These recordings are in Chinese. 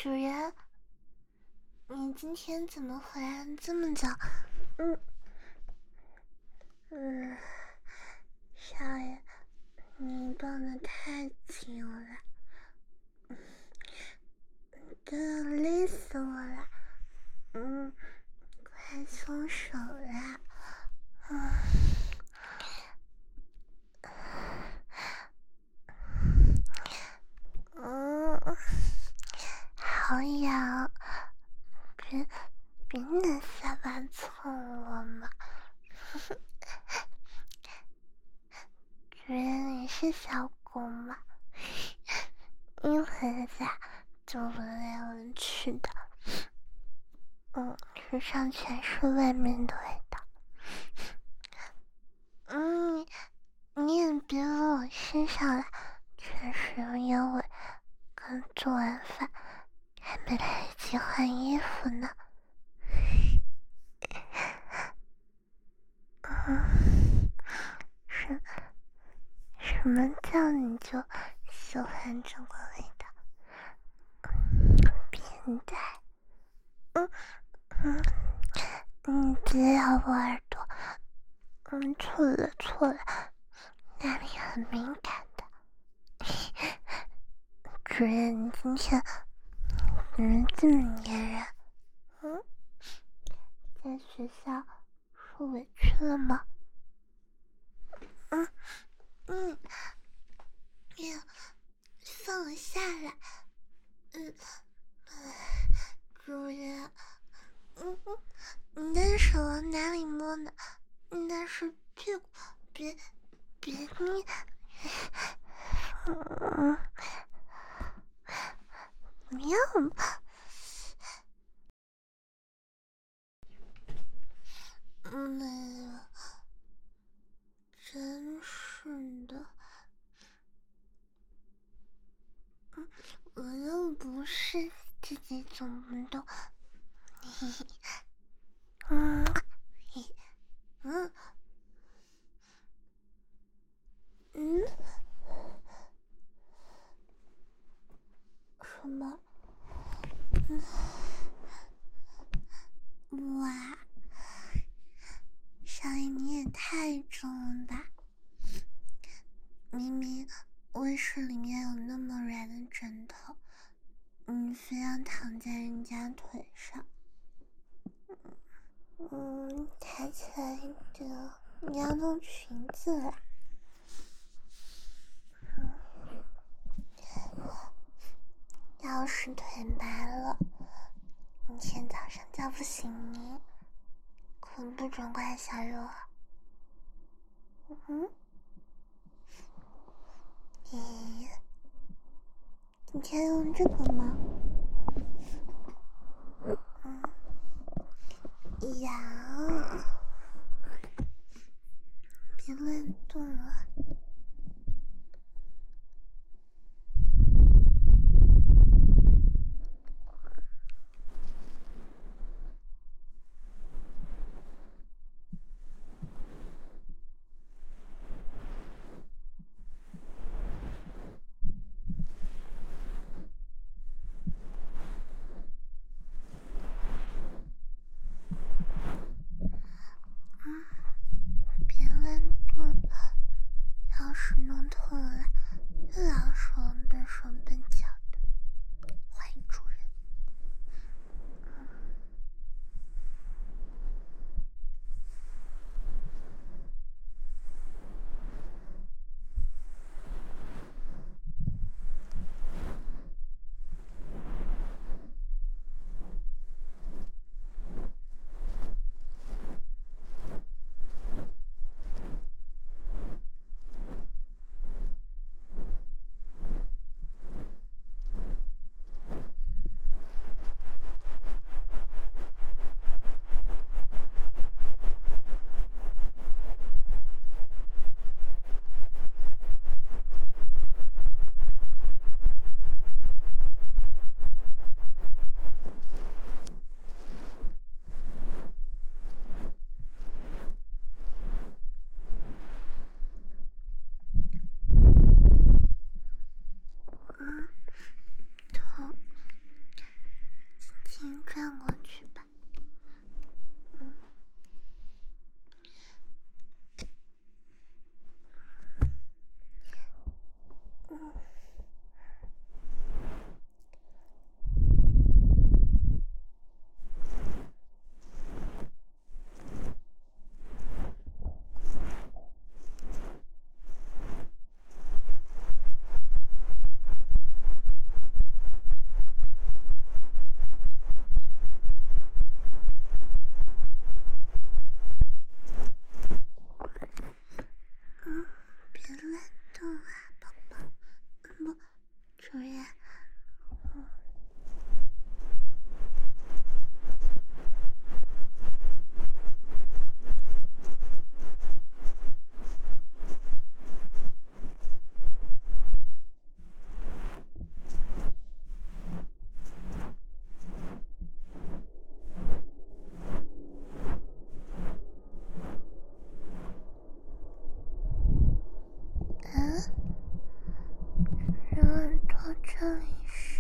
主人，你今天怎么回来这么早？少爷，你绷得太紧了，都要累死我了。快松手啦！好痒，别拿下巴蹭我嘛！主人，你是小狗吗？一回家就闻来闻去的，身上全是外面的味道。你也别闻我身上了，全是烟味。刚做完饭，还没来得及换衣服呢。什么叫你就喜欢这个味道？变态！你别咬我耳朵，错了，那里很敏感的。主人，你今天怎么这么粘人？在学校受委屈了吗？放我下来。主人，你的手往哪里摸呢？那是屁股，别捏。不要嘛！真是的，我又不是自己走不动。什么？哇，少爷你也太重了吧！明明卧室里面有那么软的枕头，你非要躺在人家腿上。抬起来一点，你要弄裙子啦。要是腿麻了，明天早上叫不醒你，可不准怪小肉啊。咦，今天用这个吗？痒，别乱动啊！别乱动！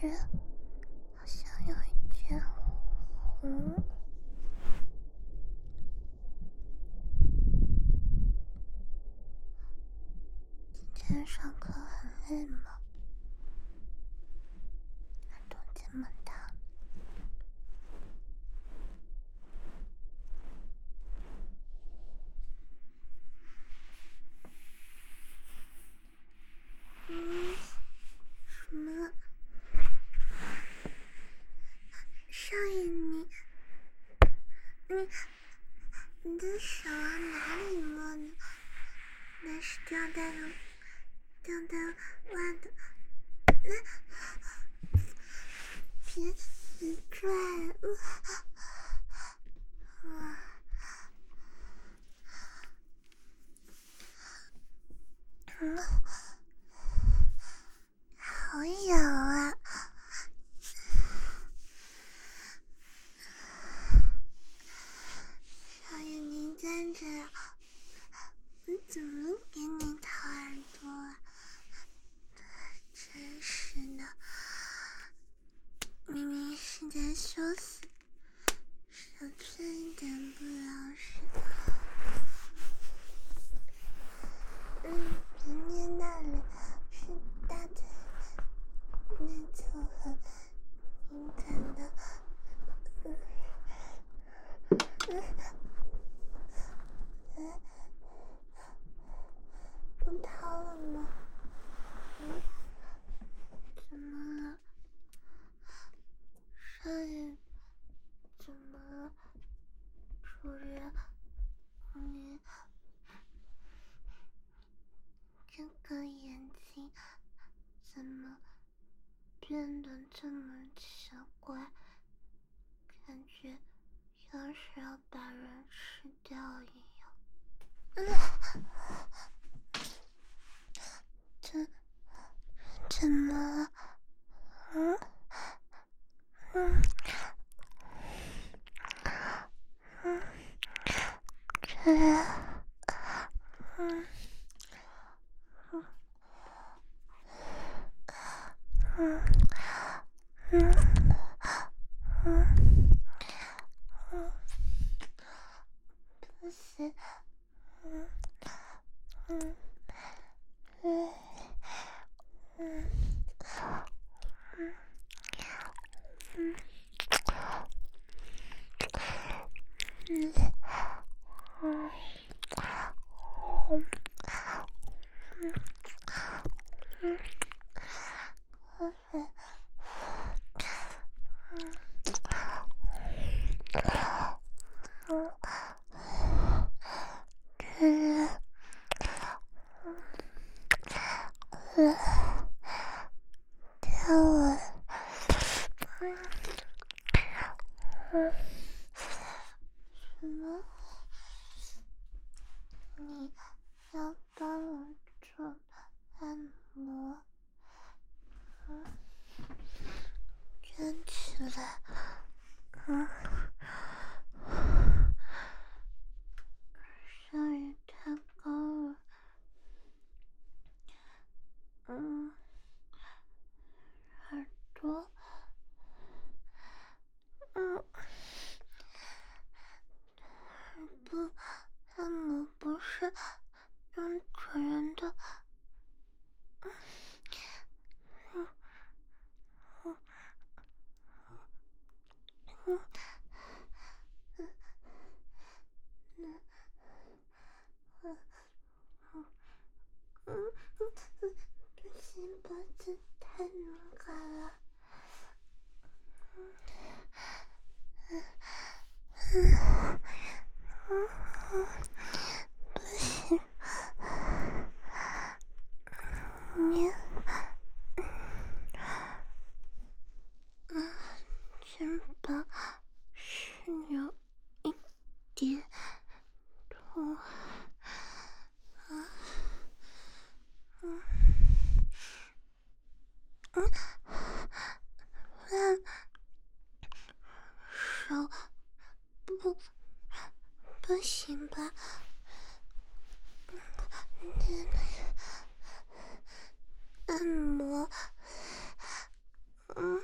是好像有一点红。今天上课很累吗？耳朵这么大。什么？少爷你的手往哪里摸呢？那是吊带袜的，别拽好痒啊！少爷您在这儿，我怎么给你掏耳朵啊？真是的，明明是在休息，手这一点不老实。别捏那里，是大腿内侧很敏感的。不掏了吗？怎么了？少爷，怎么了？主人，你这个眼睛怎么变得这么奇怪？感觉像是要把人吃掉一样。怎么了？主人，不行，让我什么？你要帮我做按摩？站起来。上也太高了。耳朵。不，按摩不是用主人的。不行，脖子太敏感了。不行，你肩膀是有一点痛。手不行吧？按摩，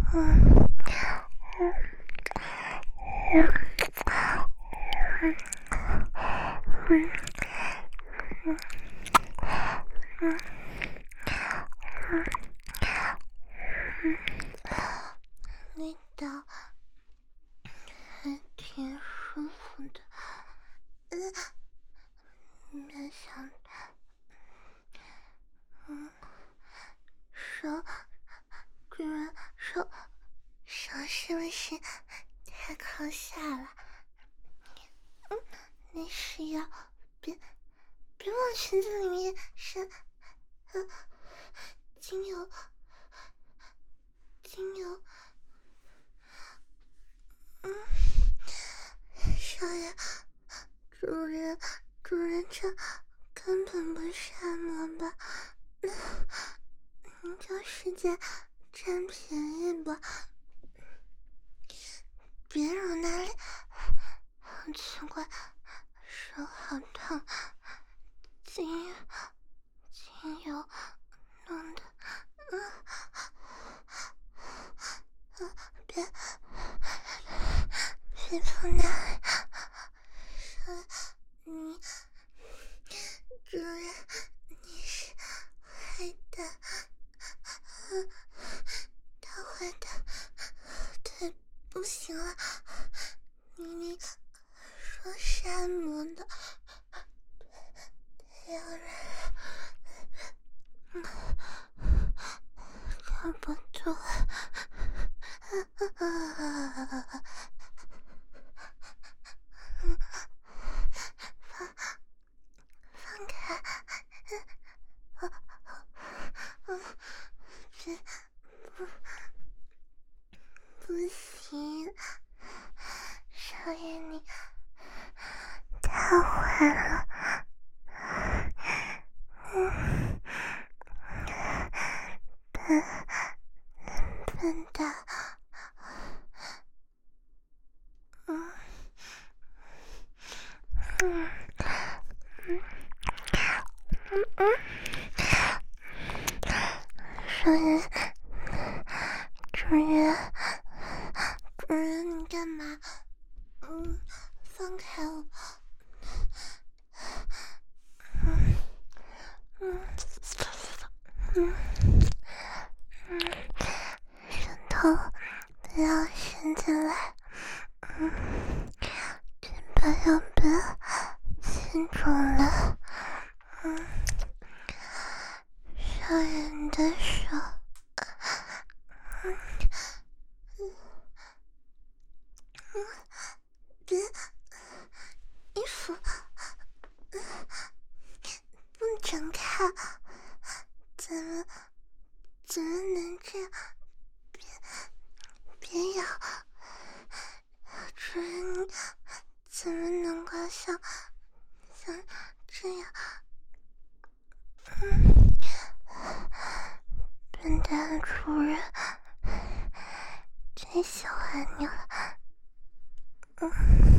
味道还挺舒服的，没想到，手居然手是不是太靠下了？没事呀，别往裙子里面伸，精油，少爷，主人这根本不是按摩吧？您就是在占便宜吧？别揉那里，好奇怪，手好痛，精油弄的，别碰那里，主人，你是坏的，他坏的，对，不行了，明明说是按摩的，要人，忍不住了，放开，不行，少爷你太坏了，笨蛋，少爷，主人你干嘛？放开我！舌头不要伸进来，嘴巴要不要亲肿了？少爷你的手，别衣服不准看，怎么能这样？别咬，主人你怎么能够像这样？笨蛋的主人，真喜欢你了。